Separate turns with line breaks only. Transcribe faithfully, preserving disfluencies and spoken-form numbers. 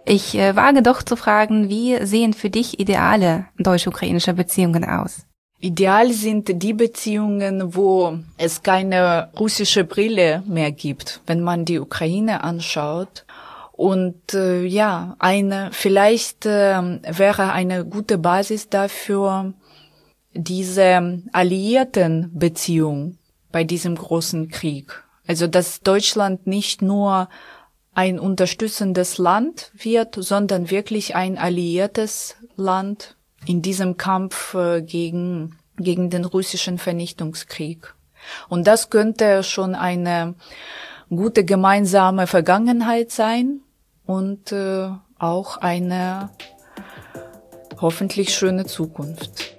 Ich äh, wage doch zu fragen, wie sehen für dich ideale deutsch-ukrainische Beziehungen aus?
Ideal sind die Beziehungen, wo es keine russische Brille mehr gibt, wenn man die Ukraine anschaut. Und äh, ja, eine vielleicht äh, wäre eine gute Basis dafür diese alliierten Beziehung bei diesem großen Krieg. Also dass Deutschland nicht nur ein unterstützendes Land wird, sondern wirklich ein alliiertes Land in diesem Kampf äh, gegen gegen den russischen Vernichtungskrieg. Und das könnte schon eine gute gemeinsame Vergangenheit sein und äh, auch eine hoffentlich schöne Zukunft.